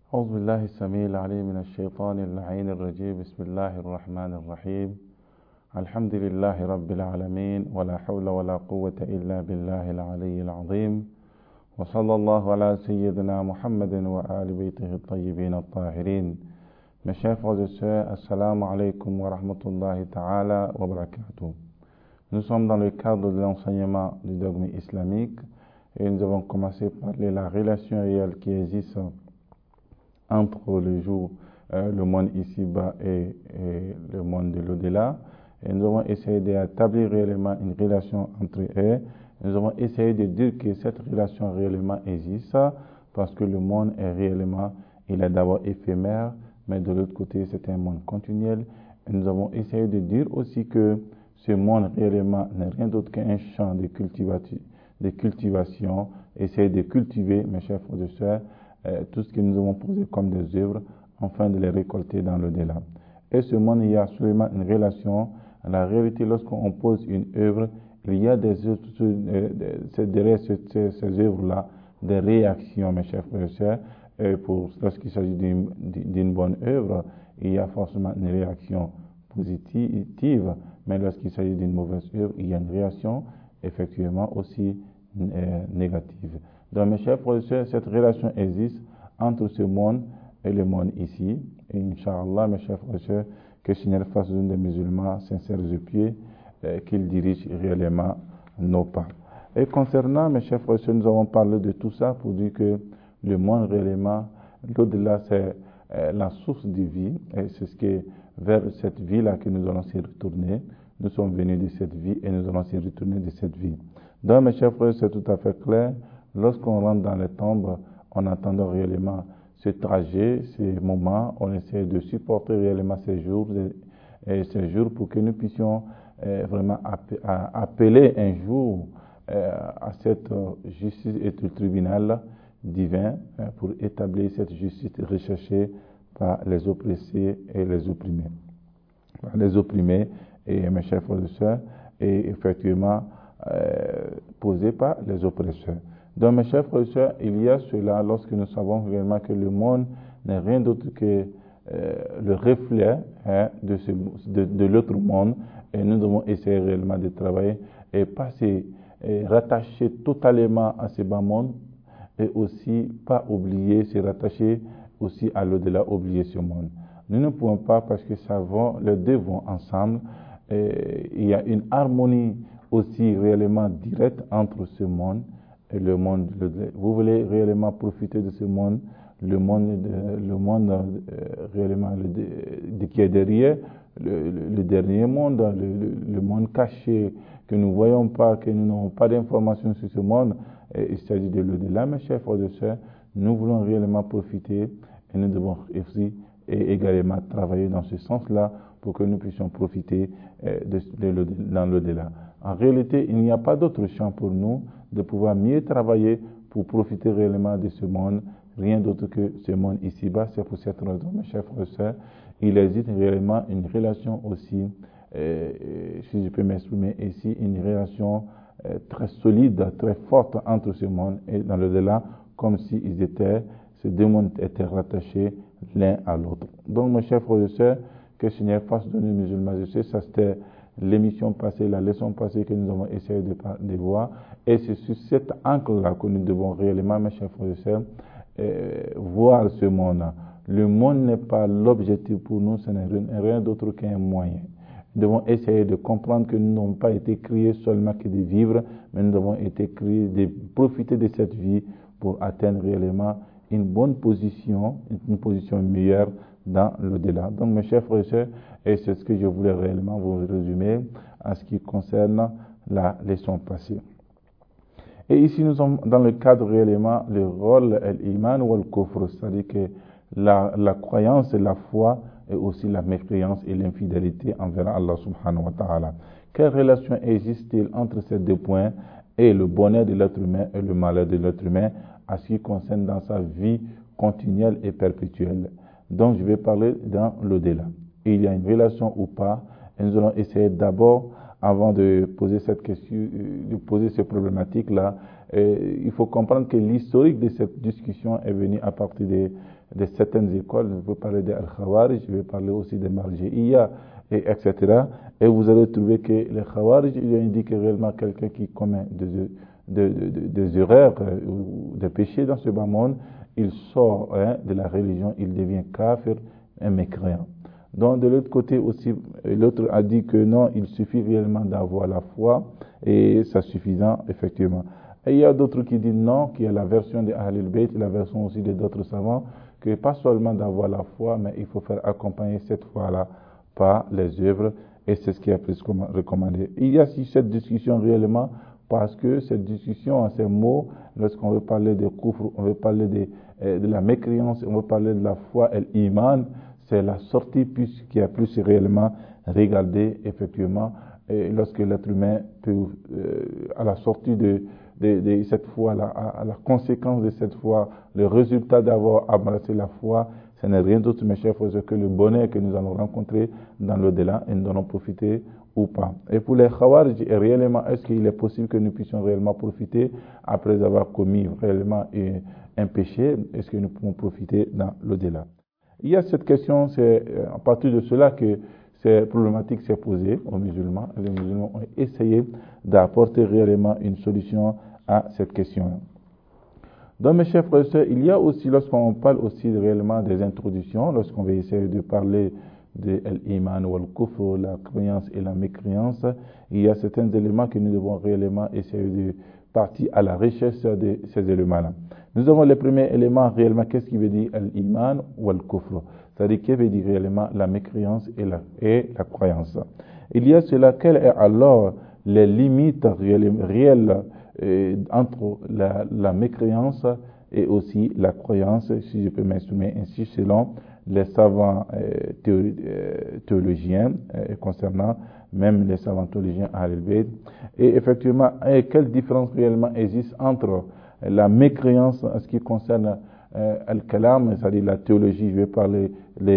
أعوذ بالله السميع العليم من الشيطان اللعين الرجيم. بسم الله الرحمن الرحيم. الحمد لله رب العالمين، ولا حول ولا قوة إلا بالله العلي العظيم. وصلى الله على سيدنا محمد وآل بيته الطيبين الطاهرين. Mes chers frères et sœurs, assalamu alaikum wa rahmatullahi ta'ala wa barakatuh. Nous sommes dans le cadre de l'enseignement du dogme islamique et nous avons commencé par parler de la relation réelle qui existe entre le monde ici-bas et le monde de l'au-delà. Et nous avons essayé d'établir réellement une relation entre eux. Nous avons essayé de dire que cette relation réellement existe parce que le monde est réellement, il est d'abord éphémère, mais de l'autre côté, c'est un monde continuel. Et nous avons essayé de dire aussi que ce monde réellement n'est rien d'autre qu'un champ de cultivation. Essayer de cultiver, mes chers frères et sœurs, tout ce que nous avons posé comme des œuvres, afin de les récolter dans le-delà. Et ce monde, il y a absolument une relation. La réalité, lorsqu'on pose une œuvre, il y a derrière ces œuvres-là des réactions, mes chers frères et sœurs. Lorsqu'il s'agit d'une bonne œuvre, il y a forcément une réaction positive, mais lorsqu'il s'agit d'une mauvaise œuvre, il y a une réaction effectivement aussi négative. Donc, mes chers frères et sœurs, cette relation existe entre ce monde et le monde ici. Et Inch'Allah, mes chers frères et sœurs, que le Seigneur fasse d'une des musulmans sincères et pieux, qu'il dirige réellement nos pas. Et concernant, mes chers frères et sœurs, nous avons parlé de tout ça pour dire que le monde réellement, l'au-delà, c'est la source de vie. Et c'est vers cette vie-là que nous allons s'y retourner. Nous sommes venus de cette vie et nous allons s'y retourner de cette vie. Donc, mes chers frères, c'est tout à fait clair. Lorsqu'on rentre dans les tombes, en attendant réellement ce trajet, ces moments, on essaie de supporter réellement ces jours pour que nous puissions vraiment appeler un jour à cette justice et ce tribunal divin pour établir cette justice recherchée par les oppressés et les opprimés. Par les opprimés et mes chers frères et sœurs, et effectivement posée par les oppresseurs. Donc, mes chers frères et sœurs, il y a cela lorsque nous savons réellement que le monde n'est rien d'autre que le reflet de l'autre monde, et nous devons essayer réellement de travailler et pas se rattacher totalement à ce bas monde, et aussi pas oublier, se rattacher aussi à l'au-delà, oublier ce monde. Nous ne pouvons pas, parce que les deux vont ensemble, et il y a une harmonie aussi réellement directe entre ce monde et le monde. Vous voulez réellement profiter de ce monde, le monde réellement qui est derrière, le dernier monde, le monde caché que nous ne voyons pas, que nous n'avons pas d'informations sur ce monde. Il s'agit de l'au-delà, mes chers frères et sœurs. Nous voulons réellement profiter et nous devons aussi et également travailler dans ce sens-là pour que nous puissions profiter dans l'au-delà. En réalité, il n'y a pas d'autre champ pour nous de pouvoir mieux travailler pour profiter réellement de ce monde, rien d'autre que ce monde ici-bas. C'est pour cette raison, mes chers frères et sœurs, il existe réellement une relation aussi, si je peux m'exprimer ici, une relation très solide, très forte entre ce monde et dans l'au-delà, comme si ces deux mondes étaient rattachés l'un à l'autre. Donc, mes chers frères et sœurs, que le Seigneur fasse de nous musulmans. Je sais, ça c'était l'émission passée, la leçon passée que nous avons essayé de voir. Et c'est sur cet angle-là que nous devons réellement, mes chers frères et sœurs, voir ce monde-là. Le monde n'est pas l'objectif pour nous, ce n'est rien d'autre qu'un moyen. Nous devons essayer de comprendre que nous n'avons pas été créés seulement que de vivre, mais nous avons été créés de profiter de cette vie pour atteindre réellement une bonne position, une position meilleure dans l'au-delà. Donc, mes chers frères et sœurs, et c'est ce que je voulais réellement vous résumer en ce qui concerne la leçon passée. Et ici, nous sommes dans le cadre réellement le rôle, l'iman ou le kufr, c'est-à-dire que la croyance et la foi et aussi la mécréance et l'infidélité envers Allah subhanahu wa ta'ala. Quelle relation existe-t-il entre ces deux points et le bonheur de l'être humain et le malheur de l'être humain à ce qui concerne dans sa vie continuelle et perpétuelle? Donc, je vais parler dans l'au-delà. Il y a une relation ou pas, et nous allons essayer d'abord, avant de poser cette question, de poser ces problématiques-là, il faut comprendre que l'historique de cette discussion est venu à partir de certaines écoles. Je vais parler des Al-Khawarij, je vais parler aussi des Marji'iyya, etc. Et vous allez trouver que les Khawarij, ils indiquent réellement quelqu'un qui commet des erreurs ou des péchés dans ce bas monde, il sort de la religion, il devient kafir, un mécréant. Donc de l'autre côté aussi, l'autre a dit que non, il suffit réellement d'avoir la foi et c'est suffisant effectivement. Et il y a d'autres qui disent non, qu'il y a la version des Ahlul Bayt, la version aussi d'autres savants, que pas seulement d'avoir la foi, mais il faut faire accompagner cette foi-là par les œuvres, et c'est ce qui est plus recommandé. Il y a aussi cette discussion réellement, parce que cette discussion, ces mots, lorsqu'on veut parler de kufr, on veut parler de la mécréance, on veut parler de la foi et l'iman, c'est la sortie qui est plus réellement regardée, effectivement, et lorsque l'être humain peut, à la sortie de cette foi, à la conséquence de cette foi, le résultat d'avoir embrassé la foi, ce n'est rien d'autre, mes chers frères, que le bonheur que nous allons rencontrer dans l'au-delà et nous allons profiter ou pas. Et pour les Khawarij, réellement, est-ce qu'il est possible que nous puissions réellement profiter après avoir commis réellement un péché? Est-ce que nous pouvons profiter dans l'au-delà? Il y a cette question, c'est à partir de cela que cette problématique s'est posée aux musulmans. Les musulmans ont essayé d'apporter réellement une solution à cette question. Donc, mes chers frères et sœurs, il y a aussi, lorsqu'on parle aussi réellement des introductions, lorsqu'on va essayer de parler de l'iman ou al-kufr, la croyance et la mécréance, il y a certains éléments que nous devons réellement essayer de partir à la recherche de ces éléments-là. Nous avons le premier élément réellement, qu'est-ce qui veut dire l'iman ou al-kufr? C'est-à-dire, qu'est-ce qui veut dire réellement la mécréance et la croyance? Il y a cela, quelles sont alors les limites réelles entre la mécréance et aussi la croyance, si je peux m'exprimer ainsi, selon les savants théologiens concernant même les savants théologiens Ahlul Bayt. Et effectivement, quelle différence réellement existe entre la mécréance en ce qui concerne Al-Kalam, c'est-à-dire la théologie, je vais parler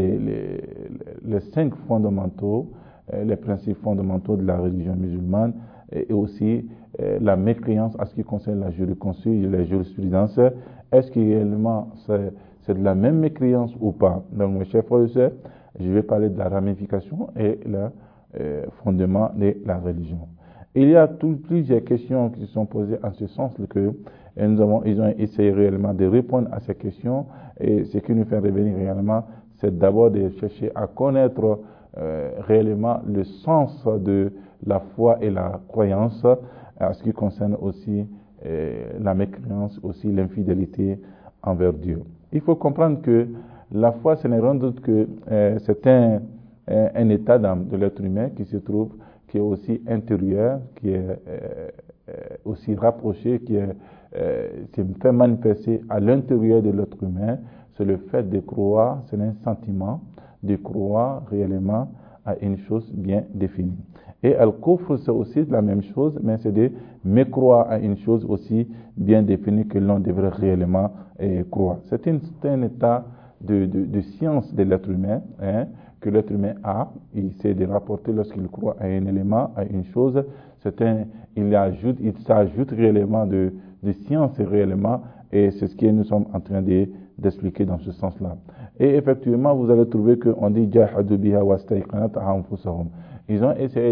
les 5 fondamentaux, les principes fondamentaux de la religion musulmane, et aussi la mécréance en ce qui concerne la jurisprudence et la jurisprudence. Est-ce que réellement c'est de la même mécréance ou pas? Donc, mes chers frères et sœurs, je vais parler de la ramification et le fondement de la religion. Il y a plusieurs questions qui sont posées en ce sens que ils ont essayé réellement de répondre à ces questions, et ce qui nous fait revenir réellement, c'est d'abord de chercher à connaître réellement le sens de la foi et la croyance, en ce qui concerne aussi la mécréance, aussi l'infidélité envers Dieu. Il faut comprendre que la foi, ce n'est rien d'autre que c'est un état d'âme de l'être humain qui se trouve, qui est aussi intérieur, qui est aussi rapproché, qui se fait manifester à l'intérieur de l'être humain. C'est le fait de croire, c'est un sentiment de croire réellement à une chose bien définie. Et al-kufr, c'est aussi la même chose, mais c'est de mécroire à une chose aussi bien définie que l'on devrait réellement croire. C'est un état de science de l'être humain, que l'être humain a. Il sait de rapporter lorsqu'il croit à un élément, à une chose. Il s'ajoute réellement de science réellement, et c'est ce que nous sommes en train d'expliquer dans ce sens-là. Et effectivement, vous allez trouver qu'on dit jahadu biha wastayqanatha anfusuhum. Ils ont essayé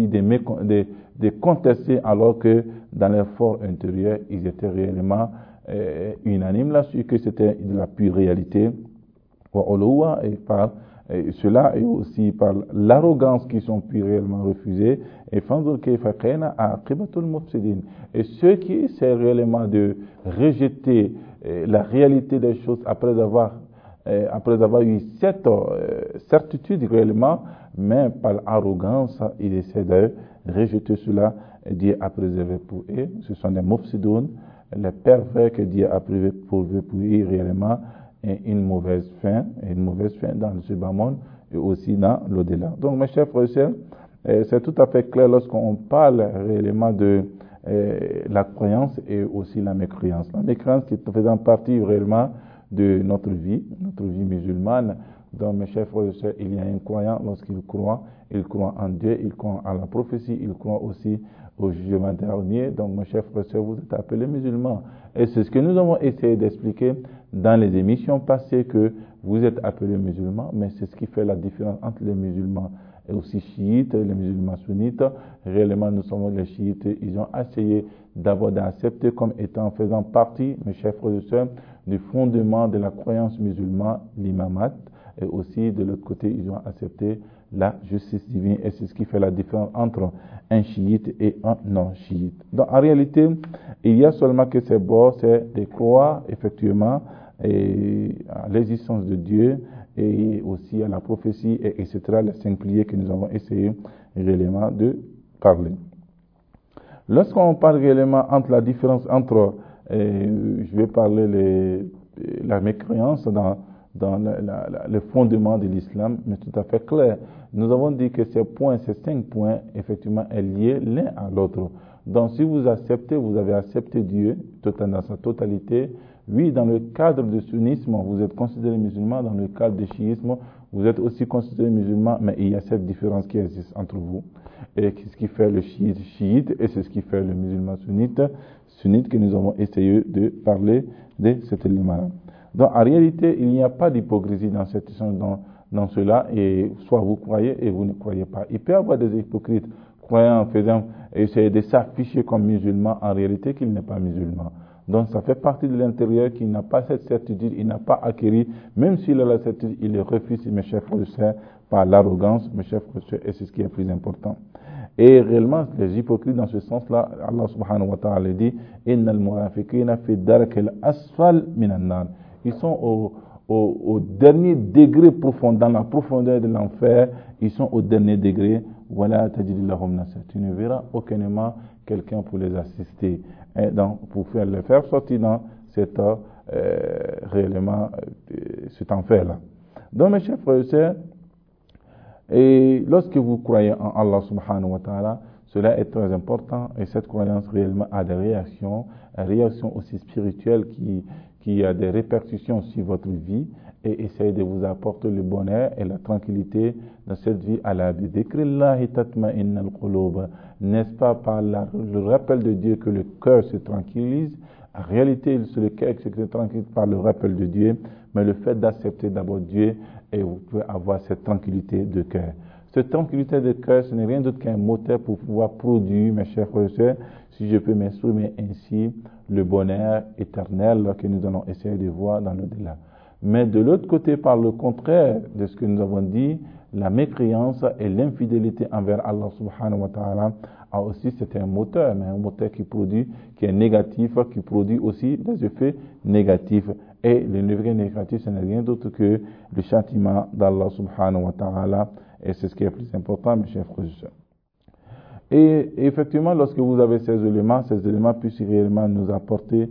de contester, alors que dans leur fort intérieur, ils étaient réellement unanimes là-dessus, que c'était de la pure réalité. Et par cela, et aussi par l'arrogance qu'ils sont pu réellement refuser. Et ceux qui essaient réellement de rejeter la réalité des choses après avoir eu cette certitude réellement, mais par arrogance, ils essaient de rejeter cela. Dieu a préservé pour eux. Ce sont des mufsidoun, les pervers que Dieu a préservé pour eux réellement, et une mauvaise fin dans le bas monde et aussi dans l'au-delà. Donc, mes chers frères et sœurs, c'est tout à fait clair lorsqu'on parle réellement de la croyance et aussi la mécréance. La mécréance qui est faisant partie réellement de notre vie musulmane. Donc, mes chers frères et sœurs, il y a un croyant lorsqu'il croit en Dieu, il croit à la prophétie, il croit aussi au jugement dernier. Donc, mes chers frères et sœurs, vous êtes appelés musulmans. Et c'est ce que nous avons essayé d'expliquer dans les émissions passées, que vous êtes appelés musulmans, mais c'est ce qui fait la différence entre les musulmans et aussi chiites, les musulmans sunnites. Réellement, nous sommes les chiites, ils ont essayé d'abord d'accepter comme étant, faisant partie, mes chers frères et sœurs, du fondement de la croyance musulmane, l'imamat, et aussi de l'autre côté, ils ont accepté la justice divine, et c'est ce qui fait la différence entre un chiite et un non-chiite. Donc, en réalité, il y a seulement que c'est bon, c'est de croire effectivement à l'existence de Dieu et aussi à la prophétie, et etc., les 5 piliers que nous avons essayé réellement de parler. Lorsqu'on parle réellement entre la différence entre, je vais parler la mécréance dans le fondement de l'islam, mais tout à fait clair. Nous avons dit que ces 5 points, effectivement, sont liés l'un à l'autre. Donc, si vous acceptez, vous avez accepté Dieu dans sa totalité. Oui, dans le cadre du sunnisme, vous êtes considéré musulman. Dans le cadre du chiisme, vous êtes aussi considéré musulman, mais il y a cette différence qui existe entre vous. Et c'est ce qui fait le chiite, et c'est ce qui fait le musulman sunnite que nous avons essayé de parler de cet élément-là. Donc, en réalité, il n'y a pas d'hypocrisie dans cela, et soit vous croyez et vous ne croyez pas. Il peut y avoir des hypocrites croyant, essayer de s'afficher comme musulman, en réalité qu'il n'est pas musulman. Donc, ça fait partie de l'intérieur qui n'a pas cette certitude, il n'a pas acquis, même s'il a la certitude, il le refuse, mes chers frères et sœurs, par l'arrogance, mes chers frères et sœurs, et c'est ce qui est plus important. Et réellement, les hypocrites dans ce sens-là, Allah subhanahu wa ta'ala dit, Inna al-munafiqina fi dark al-asfal minan nar. Ils sont au dernier degré profond, dans la profondeur de l'enfer, ils sont au dernier degré. Voilà, tu ne verras aucunement quelqu'un pour les assister, et donc pour les faire sortir dans réellement cet enfer-là. Donc, mes chers frères et sœurs, et lorsque vous croyez en Allah subhanahu wa ta'ala, cela est très important, et cette croyance réellement a des réactions aussi spirituelles qui a des répercussions sur votre vie, et essaye de vous apporter le bonheur et la tranquillité dans cette vie à la vie. N'est-ce pas par le rappel de Dieu que le cœur se tranquillise? En réalité, c'est le cœur qui se tranquillise par le rappel de Dieu, mais le fait d'accepter d'abord Dieu, et vous pouvez avoir cette tranquillité de cœur. Cette tranquillité de cœur, ce n'est rien d'autre qu'un moteur pour pouvoir produire, mes chers frères et sœurs, si je peux m'exprimer ainsi, le bonheur éternel que nous allons essayer de voir dans l'au-delà. Mais de l'autre côté, par le contraire de ce que nous avons dit, la mécréance et l'infidélité envers Allah subhanahu wa ta'ala a aussi, c'est un moteur, mais un moteur qui est négatif, qui produit aussi des effets négatifs. Et les effets négatifs, ce n'est rien d'autre que le châtiment d'Allah subhanahu wa ta'ala, et c'est ce qui est plus important, mes chers frères et sœurs. Et effectivement, lorsque vous avez ces éléments puissent réellement nous apporter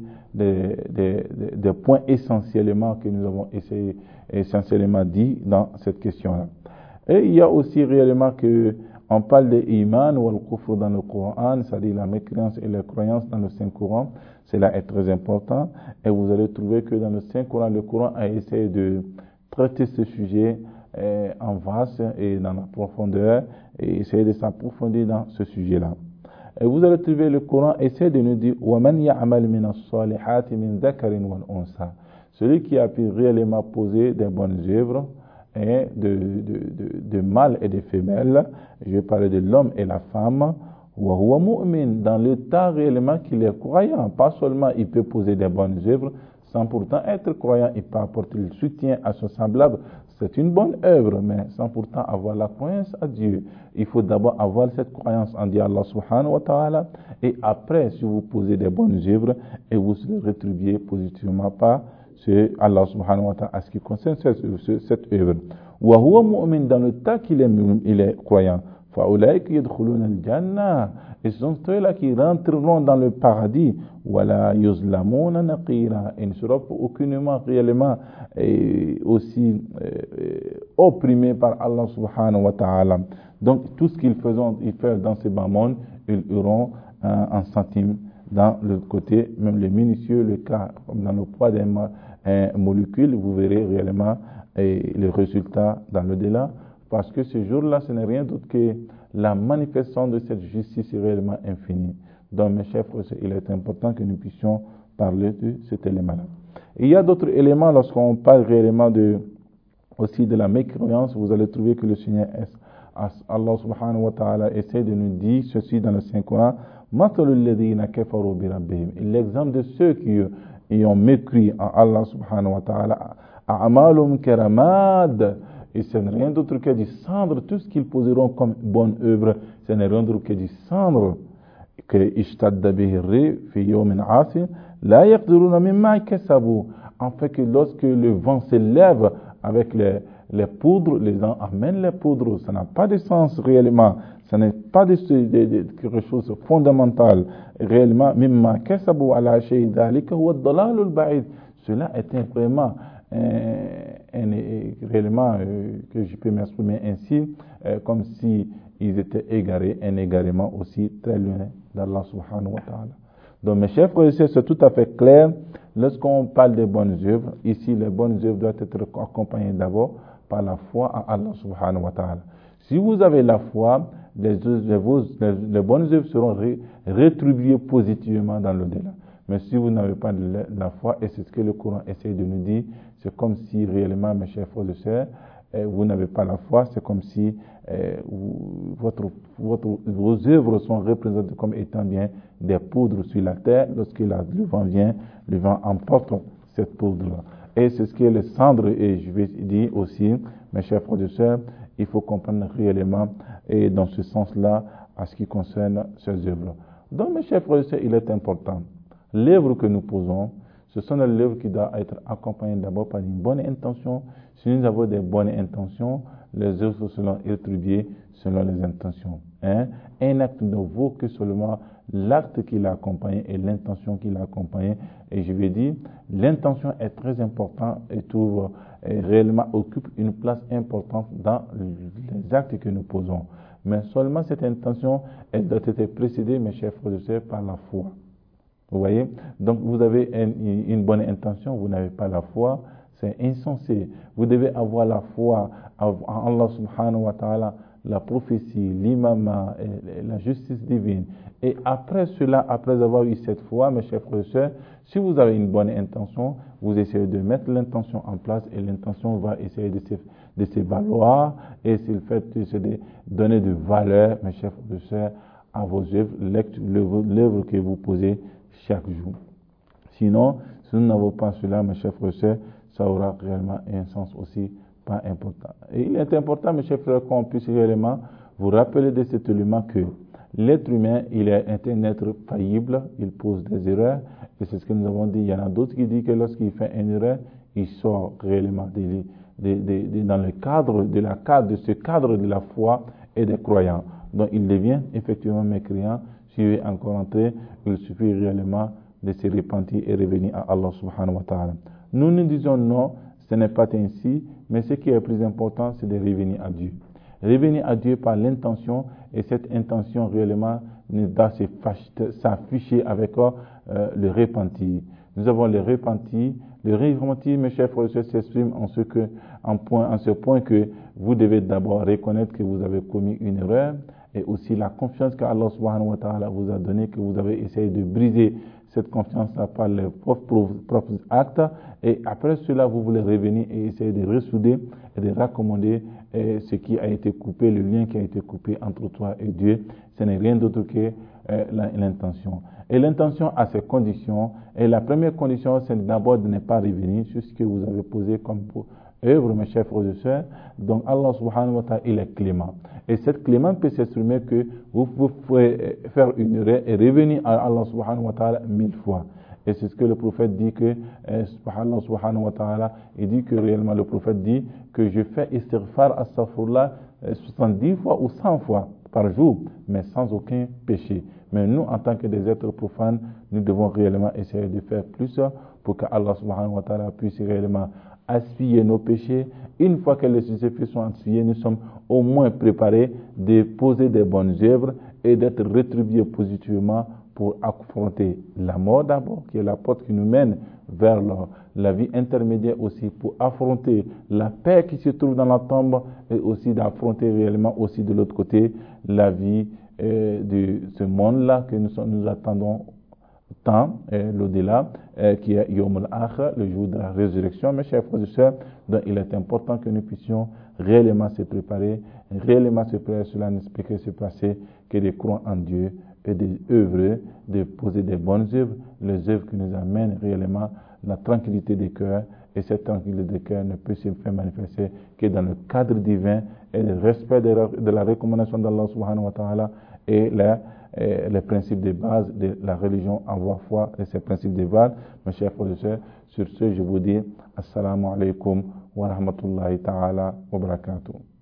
des points essentiellement que nous avons essentiellement dit dans cette question-là. Et il y a aussi réellement on parle de iman ou al-kufr dans le Coran, c'est-à-dire la mécréance et la croyance dans le Saint-Coran. Cela est très important. Et vous allez trouver que dans le Saint-Coran, le Coran a essayé de traiter ce sujet en vaste et dans la profondeur, et essayer de s'approfondir dans ce sujet-là. Et vous allez trouver le Coran essaie de nous dire وَمَنْ يَعْمَلْ مِنَ الصَّالِحَاتِ مِنْ ذَكَرٍ وَالْأُنْثَى. Celui qui a pu réellement poser des bonnes œuvres et de mâles et de femelles, je vais parler de l'homme et la femme, وَهُوَ مُؤْمِنٌ, dans l'état réellement qu'il est croyant. Pas seulement il peut poser des bonnes œuvres, sans pourtant être croyant, il peut apporter le soutien à son semblable. C'est une bonne œuvre, mais sans pourtant avoir la croyance à Dieu. Il faut d'abord avoir cette croyance en Dieu, Allah subhanahu wa ta'ala, et après, si vous posez des bonnes œuvres, et vous serez rétribué positivement par Allah subhanahu wa ta'ala, à ce qui concerne cette œuvre. Wa huwa mu'min, dans le temps qu'il est croyant. فَأُولَئِكَ يَدْخُلُونَ الْجَنَّةَ, et ce sont ceux-là qui rentreront dans le paradis. وَلَا يُظْلَمُونَ نَقِيرًا, et ne seront aucunement réellement aussi opprimés par Allah subhanahu wa ta'ala. Donc tout ce qu'ils font dans ce bas monde, ils auront un centime dans le côté, même les minutieux, le cas, comme dans le poids molécule, vous verrez réellement les résultats dans l'au-delà, parce que ce jour-là, ce n'est rien d'autre que la manifestation de cette justice réellement infinie. Donc, mes chers frères, il est important que nous puissions parler de cet élément-là. Il y a d'autres éléments lorsqu'on parle réellement aussi de la mécréance. Vous allez trouver que le Seigneur Allah subhanahu wa ta'ala essaie de nous dire ceci dans le Saint-Coran. L'exemple de ceux qui ont mécrit en Allah subhanahu wa ta'ala, a'malum karamad, et ce n'est rien d'autre que du cendre. Tout ce qu'ils poseront comme bonne œuvre, ce n'est rien d'autre que du cendre. En fait que lorsque le vent s'élève avec les poudres, les gens amènent les poudres, ça n'a pas de sens réellement, ça n'est pas quelque chose de fondamental réellement. Cela est vraiment réellement que je peux m'exprimer ainsi, comme si ils étaient égarés, un égarement aussi très loin d'Allah subhanahu wa ta'ala. Donc mes chers frères et sœurs, c'est tout à fait clair. Lorsqu'on parle des bonnes œuvres, ici les bonnes œuvres doivent être accompagnées d'abord par la foi en Allah subhanahu wa ta'ala. Si vous avez la foi, les bonnes œuvres seront rétribuées positivement dans l'au-delà. Mais si vous n'avez pas la foi, et c'est ce que le Coran essaie de nous dire, c'est comme si réellement, mes chers frères et sœurs, vous n'avez pas la foi, c'est comme si vos œuvres sont représentées comme étant bien des poudres sur la terre. Lorsque le vent vient, le vent emporte cette poudre-là. Et c'est ce que les cendres, et je vais dire aussi, mes chers frères et sœurs, il faut comprendre réellement, et dans ce sens-là, à ce qui concerne ces œuvres. Donc, mes chers frères et sœurs, il est important. L'œuvre que nous posons, ce sont des œuvres qui doivent être accompagnées d'abord par une bonne intention. Si nous avons des bonnes intentions, les œuvres seront attribuées selon les intentions. Un acte ne vaut que seulement l'acte qui l'a accompagné et l'intention qui l'a accompagné. Et je vais dire, l'intention est très importante et réellement occupe une place importante dans les actes que nous posons. Mais seulement cette intention, elle doit être précédée, mes chers frères et sœurs, par la foi. Vous voyez? Donc vous avez une bonne intention, vous n'avez pas la foi, c'est insensé. Vous devez avoir la foi en Allah subhanahu wa ta'ala, la prophétie, l'imama, la justice divine. Et après cela, après avoir eu cette foi, mes chers frères et sœurs, si vous avez une bonne intention, vous essayez de mettre l'intention en place et l'intention va essayer de se valoir et c'est le fait de donner de valeur, mes chers frères et sœurs, à vos œuvres, l'œuvre que vous posez chaque jour. Sinon, si nous n'avons pas cela, mes chers frères et sœurs, ça aura réellement un sens aussi pas important. Et il est important, mes chers frères, qu'on puisse réellement vous rappeler de cet élément que l'être humain, il est un être faillible, il pose des erreurs, et c'est ce que nous avons dit. Il y en a d'autres qui disent que lorsqu'il fait une erreur, il sort réellement dans le cadre de ce cadre de la foi et des croyants. Donc il devient effectivement mécréant. Si il est encore entré, il suffit réellement de se repentir et revenir à Allah subhanahu wa ta'ala. Nous nous disons non, ce n'est pas ainsi, mais ce qui est plus important, c'est de revenir à Dieu. Revenir à Dieu par l'intention, et cette intention réellement doit s'afficher avec le repentir. Nous avons le repentir. Le repentir, mes chers frères et sœurs, s'exprime en ce point que vous devez d'abord reconnaître que vous avez commis une erreur, et aussi la confiance qu'Allah subhanahu wa ta'ala vous a donnée, que vous avez essayé de briser cette confiance-là par les propres actes, et après cela, vous voulez revenir et essayer de ressouder et de raccommoder ce qui a été coupé, le lien qui a été coupé entre toi et Dieu. Ce n'est rien d'autre que l'intention. Et l'intention a ses conditions, et la première condition, c'est d'abord de ne pas revenir sur ce que vous avez posé comme œuvre, mes chers frères et sœurs. Donc Allah subhanahu wa ta'ala, il est clément. Et cette clémence peut s'exprimer que vous pouvez faire une erreur et revenir à Allah subhanahu wa ta'ala 1000 fois. Et c'est ce que le prophète dit que, Allah subhanahu wa ta'ala, il dit que réellement le prophète dit que je fais istighfar astaghfirullah 70 fois ou 100 fois par jour, mais sans aucun péché. Mais nous, en tant que des êtres profanes, nous devons réellement essayer de faire plus pour que Allah subhanahu wa ta'ala puisse réellement aspirer nos péchés. Une fois que les péchés sont aspirés, nous sommes au moins préparés de poser des bonnes œuvres et d'être rétribués positivement pour affronter la mort d'abord, qui est la porte qui nous mène vers la vie intermédiaire aussi pour affronter la paix qui se trouve dans la tombe et aussi d'affronter réellement aussi de l'autre côté la vie de ce monde-là que nous attendons tant, l'au-delà, qui est Yom al-Akhir, le jour de la résurrection. Mes chers frères et sœurs, donc il est important que nous puissions réellement se préparer cela n'explique que se passer que de croire en Dieu et d'œuvrer, de poser des bonnes œuvres, les œuvres qui nous amènent réellement la tranquillité des cœurs. Et cette tranquillité des cœurs ne peut se faire manifester que dans le cadre divin et le respect de la recommandation d'Allah subhanahu wa ta'ala et les principes de base de la religion, avoir foi et ses principes de base. Mes chers frères et sœurs, sur ce, je vous dis Assalamu alaikum wa rahmatullahi ta'ala wa barakatuh.